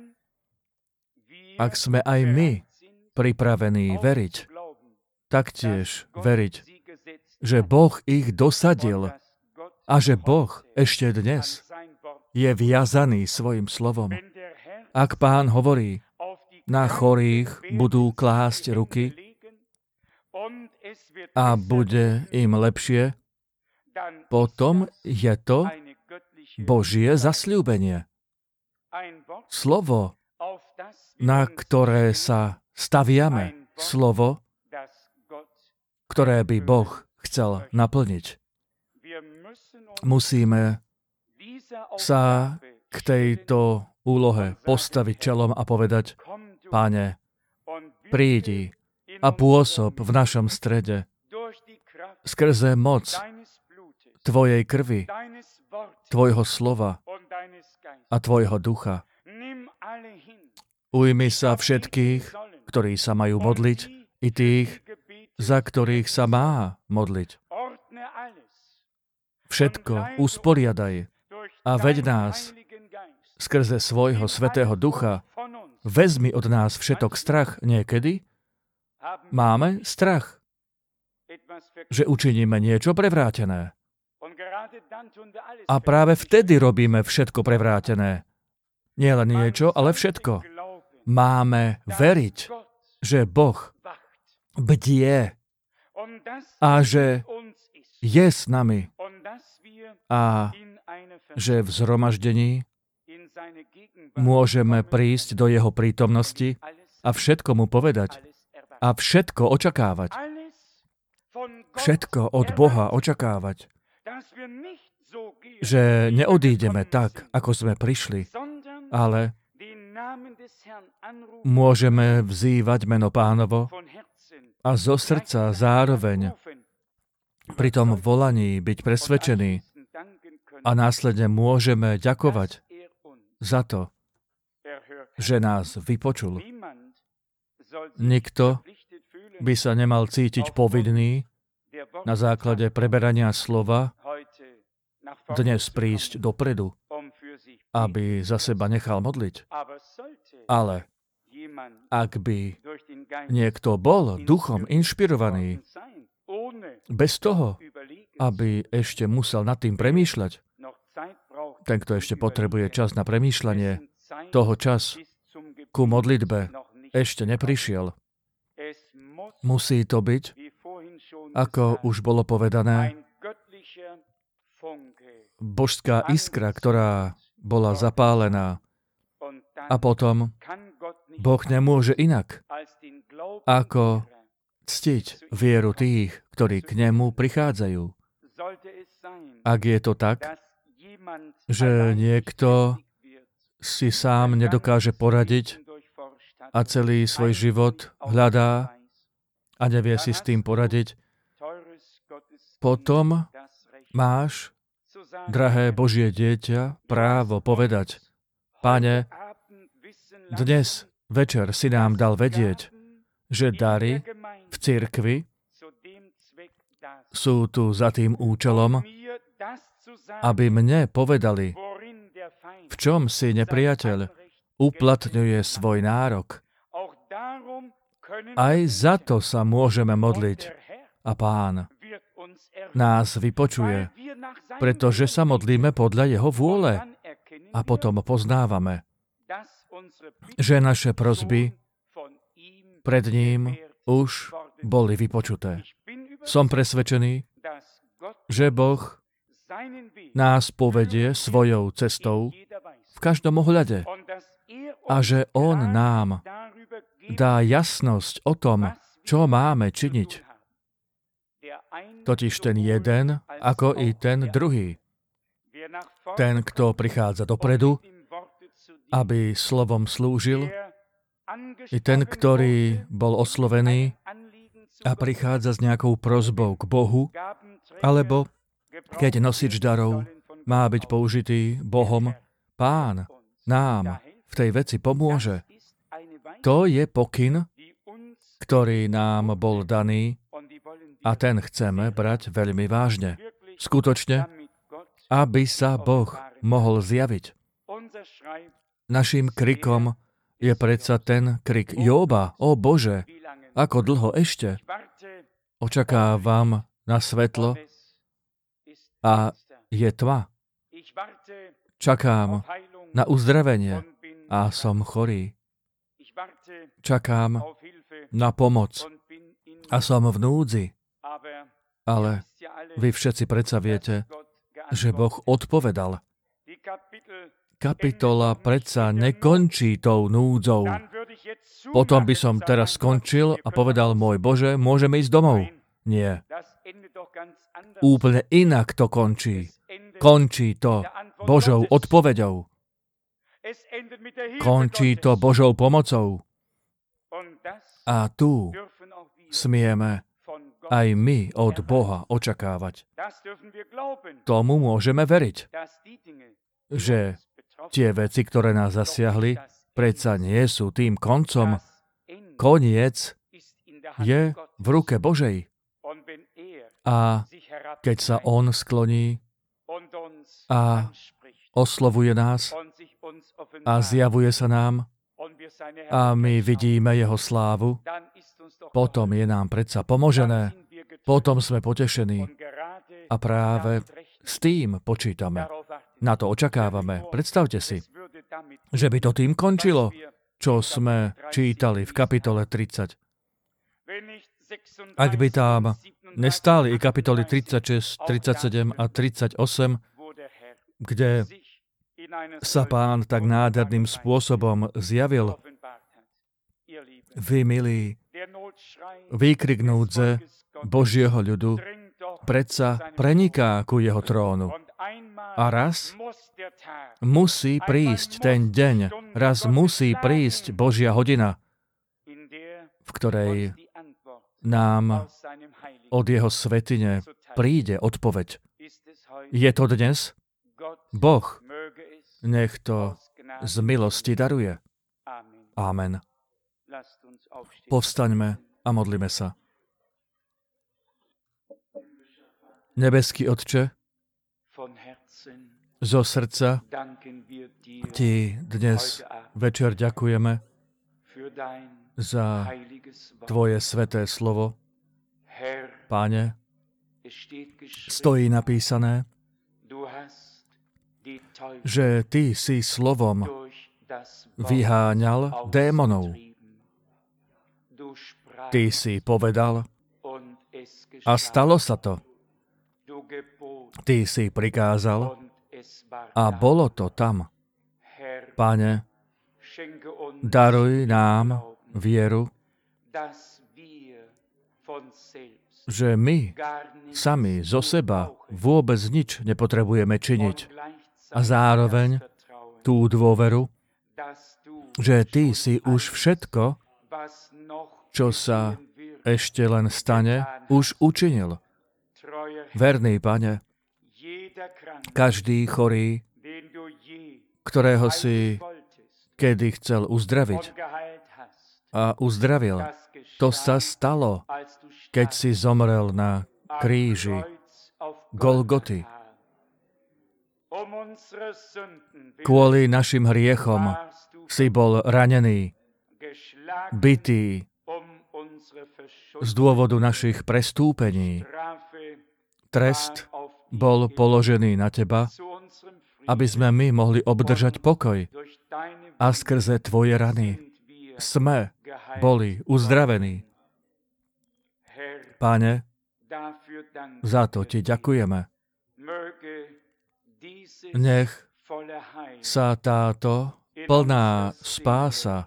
ak sme aj my pripravení veriť, taktiež veriť, že Boh ich dosadil a že Boh ešte dnes je viazaný svojim slovom. Ak Pán hovorí, na chorých budú klásť ruky a bude im lepšie, potom je to Božie zasľúbenie. Slovo, na ktoré sa staviame, slovo, ktoré by Boh chcel naplniť. Musíme sa k tejto úlohe postaviť čelom a povedať, Páne, prídi a pôsob v našom strede skrze moc Tvojej krvi, Tvojho slova a Tvojho ducha. Ujmi sa všetkých, ktorí sa majú modliť, i tých, za ktorých sa má modliť. Všetko usporiadaj a veď nás skrze svojho Svätého Ducha. Vezmi od nás všetok strach. Niekedy máme strach, že učiníme niečo prevrátené. A práve vtedy robíme všetko prevrátené. Nie len niečo, ale všetko. Máme veriť, že Boh bdie a že je s nami a že v zhromaždení môžeme prísť do jeho prítomnosti a všetko mu povedať a všetko očakávať. Všetko od Boha očakávať. Že neodídeme tak, ako sme prišli, ale môžeme vzývať meno Pánovo a zo srdca zároveň pri tom volaní byť presvedčený a následne môžeme ďakovať za to, že nás vypočul. Nikto by sa nemal cítiť povinný na základe preberania slova dnes prísť dopredu, aby za seba nechal modliť. Ale ak by niekto bol duchom inšpirovaný, bez toho, aby ešte musel nad tým premýšľať, ten, kto ešte potrebuje čas na premýšľanie, toho čas ku modlitbe ešte neprišiel. Musí to byť, ako už bolo povedané, božská iskra, ktorá bola zapálená. A potom Boh nemôže inak, ako ctiť vieru tých, ktorí k nemu prichádzajú. Ak je to tak, že niekto si sám nedokáže poradiť a celý svoj život hľadá a nevie si s tým poradiť, potom máš, drahé Božie dieťa, právo povedať: Pane, dnes večer si nám dal vedieť, že dary v cirkvi sú tu za tým účelom, aby mne povedali, v čom si nepriateľ uplatňuje svoj nárok. Aj za to sa môžeme modliť a Pán nás vypočuje, pretože sa modlíme podľa jeho vôle a potom poznávame, že naše prosby pred ním už boli vypočuté. Som presvedčený, že Boh nás povedie svojou cestou v každom ohľade a že On nám dá jasnosť o tom, čo máme činiť. Totiž ten jeden, ako i ten druhý. Ten, kto prichádza dopredu, aby slovom slúžil, i ten, ktorý bol oslovený a prichádza s nejakou prosbou k Bohu, alebo keď nosič darov má byť použitý Bohom, Pán nám v tej veci pomôže. To je pokyn, ktorý nám bol daný a ten chceme brať veľmi vážne. Skutočne, aby sa Boh mohol zjaviť. Naším krikom je predsa ten krik Jóba: O Bože, ako dlho ešte? Očakávam na svetlo a je tma. Čakám na uzdravenie a som chorý. Čakám na pomoc a som v núdzi. Ale vy všetci predsa viete, že Boh odpovedal. Kapitola predsa nekončí tou núdzou. Potom by som teraz skončil a povedal: Môj Bože, môžeme ísť domov. Nie. Úplne inak to končí. Končí to Božou odpoveďou. Končí to Božou pomocou. A tu smieme aj my od Boha očakávať. Tomu môžeme veriť, že tie veci, ktoré nás zasiahli, predsa nie sú tým koncom. Koniec je v ruke Božej. A keď sa On skloní a oslovuje nás a zjavuje sa nám a my vidíme Jeho slávu, potom je nám predsa pomožené, potom sme potešení a práve s tým počítame. Na to očakávame. Predstavte si, že by to tým končilo, čo sme čítali v kapitole 30. Ak by tam nestáli i kapitoly 36, 37 a 38, kde sa Pán tak nádherným spôsobom zjavil, vy, milí, výkrik núdze Božieho ľudu predsa preniká ku jeho trónu. A raz musí prísť ten deň, raz musí prísť Božia hodina, v ktorej nám od jeho svätyne príde odpoveď. Je to dnes? Boh nech to z milosti daruje. Amen. Povstaňme a modlíme sa. Nebeský Otče, Zo srdca Ti dnes večer ďakujeme za Tvoje sveté slovo. Páne, stojí napísané, že Ty si slovom vyháňal démonov. Ty si povedal a stalo sa to. Ty si prikázal a bolo to tam. Pane, daruj nám vieru, že my sami zo seba vôbec nič nepotrebujeme činiť. A zároveň tú dôveru, že Ty si už všetko, čo sa ešte len stane, už učinil. Verný Pane, každý chorý, ktorého si kedy chcel uzdraviť a uzdravil, to sa stalo, keď si zomrel na kríži Golgoty. Kvôli našim hriechom si bol ranený, bitý z dôvodu našich prestúpení. Trest bol položený na Teba, aby sme my mohli obdržať pokoj. A skrze Tvoje rany sme boli uzdravení. Páne, za to Ti ďakujeme. Nech sa táto plná spása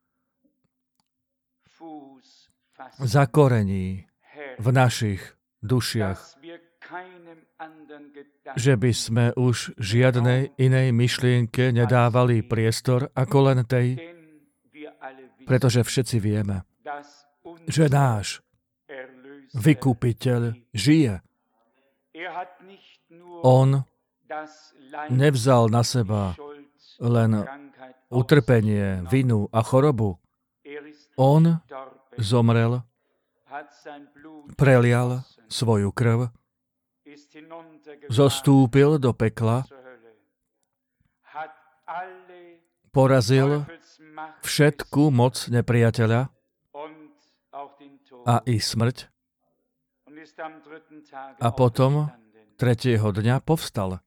zakorení v našich dušiach, že by sme už žiadnej inej myšlienke nedávali priestor ako len tej, pretože všetci vieme, že náš Vykupiteľ žije. On nevzal na seba len utrpenie, vinu a chorobu. On zomrel, prelial svoju krv, zostúpil do pekla, porazil všetku moc nepriateľa a i smrť a potom tretieho dňa povstal.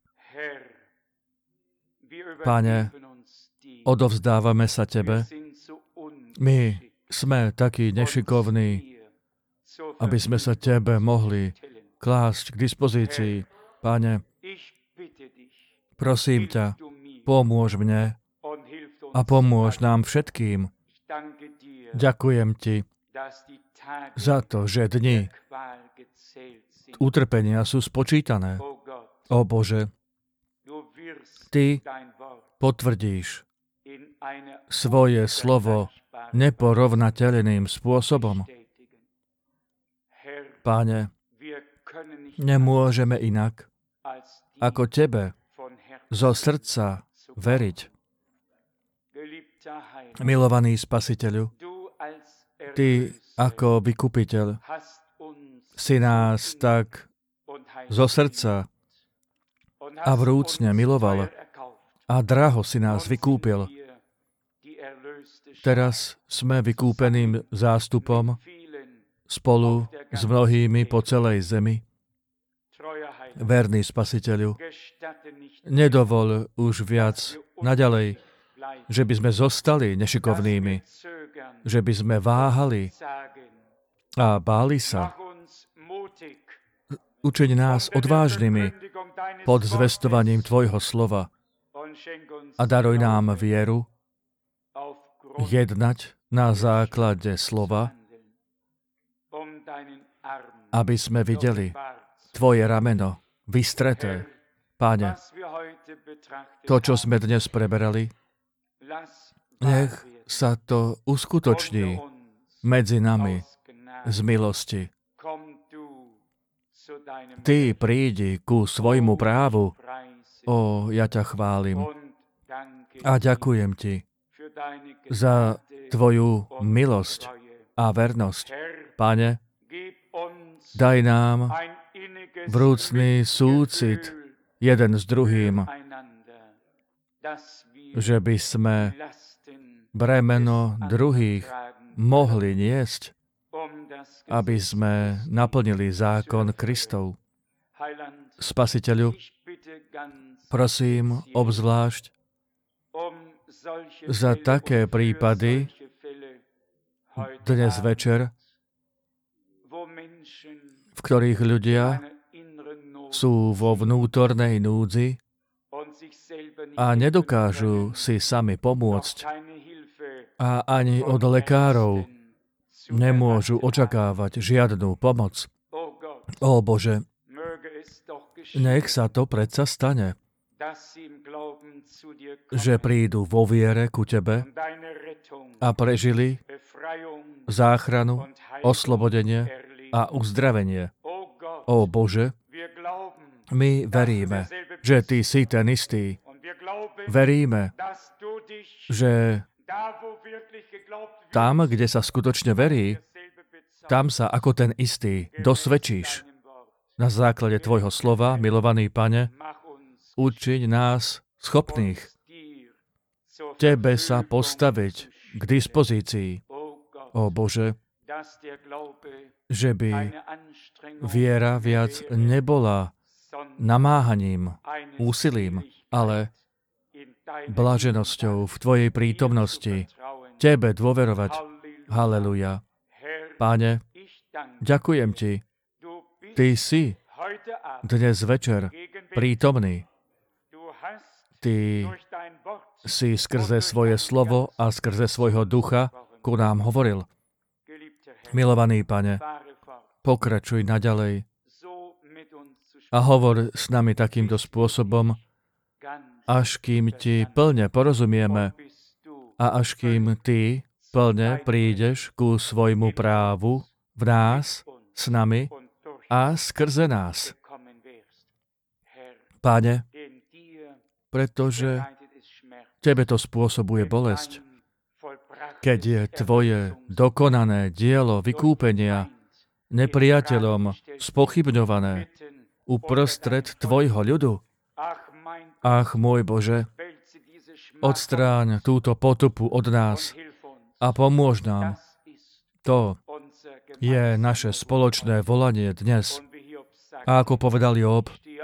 Pane, odovzdávame sa Tebe. My sme takí nešikovní, aby sme sa Tebe mohli klásť k dispozícii. Pane, prosím ťa, pomôž mne a pomôž nám všetkým. Ďakujem Ti za to, že dni utrpenia sú spočítané. O Bože, Ty potvrdíš svoje slovo neporovnateľným spôsobom. Páne, nemôžeme inak, ako Tebe zo srdca veriť. Milovaný Spasiteľu, Ty ako Vykupiteľ si nás tak zo srdca a vrúcne miloval a draho si nás vykúpil. Teraz sme vykúpeným zástupom spolu s mnohými po celej zemi. Verný Spasiteľu, nedovol už viac naďalej, že by sme zostali nešikovnými, že by sme váhali a báli sa. Učiň nás odvážnymi pod zvestovaním Tvojho slova a daruj nám vieru jednať na základe slova, aby sme videli Tvoje rameno vystreté. Páne, to, čo sme dnes preberali, nech sa to uskutoční medzi nami z milosti. Ty prídi ku svojmu právu. Ja ťa chválim a ďakujem Ti za Tvoju milosť a vernosť. Pane, daj nám vrúcný súcit jeden s druhým že by sme bremeno druhých mohli niesť, aby sme naplnili zákon Kristov. Spasiteľu, prosím obzvlášť za také prípady dnes večer, v ktorých ľudia sú vo vnútornej núdzi a nedokážu si sami pomôcť a ani od lekárov nemôžu očakávať žiadnu pomoc. Ó Bože, nech sa to predsa stane, že prídu vo viere ku Tebe a prežili záchranu, oslobodenie a uzdravenie. Ó Bože, my veríme, že Ty si ten istý. Veríme, že tam, kde sa skutočne verí, tam sa ako ten istý dosvedčíš. Na základe Tvojho slova, milovaný Pane, učiň nás schopných Tebe sa postaviť k dispozícii. Ó Bože, že by viera viac nebola namáhaním, úsilím, ale blaženosťou v Tvojej prítomnosti Tebe dôverovať. Haleluja. Páne, ďakujem Ti. Ty si dnes večer prítomný. Ty si skrze svoje slovo a skrze svojho ducha ku nám hovoril. Milovaný Pane, pokračuj naďalej a hovor s nami takýmto spôsobom, až kým Ti plne porozumieme a až kým Ty plne prídeš ku svojmu právu v nás, s nami a skrze nás. Páne, pretože Tebe to spôsobuje bolesť, keď je Tvoje dokonané dielo vykúpenia nepriateľom spochybňované uprostred Tvojho ľudu. Ach, môj Bože, odstráň túto potupu od nás a pomôž nám. To je naše spoločné volanie dnes. A ako povedal Job,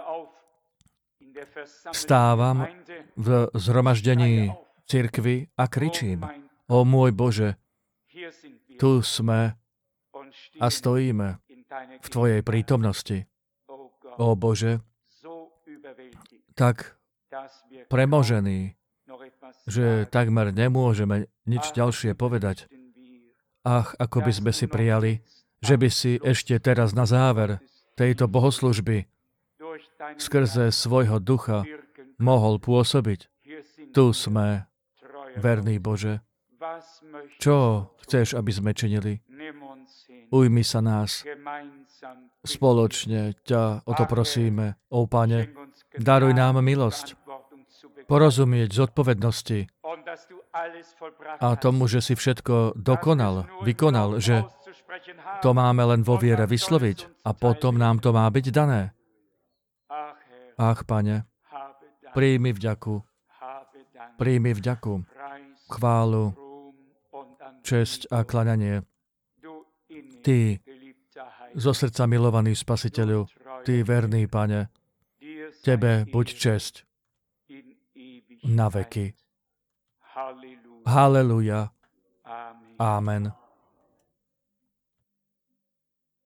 vstávam v zhromaždení cirkvi a kričím: Ó môj Bože, tu sme a stojíme v Tvojej prítomnosti. Ó Bože, tak premožený, že takmer nemôžeme nič ďalšie povedať. Ach, ako by sme si prijali, že by si ešte teraz na záver tejto bohoslužby skrze svojho ducha mohol pôsobiť. Tu sme, verný Bože. Čo chceš, aby sme činili? Ujmi sa nás. Spoločne ťa o to prosíme. Ó Pane, daruj nám milosť, porozumieť zodpovednosti a tomu, že si všetko dokonal, vykonal, že to máme len vo viere vysloviť a potom nám to má byť dané. Ach, Pane, príjmi vďaku, chválu, česť a kľaňanie. Ty, zo srdca milovaný Spasiteľu, Ty, verný Pane, Tebe buď česť na veky. Haleluja. Amen.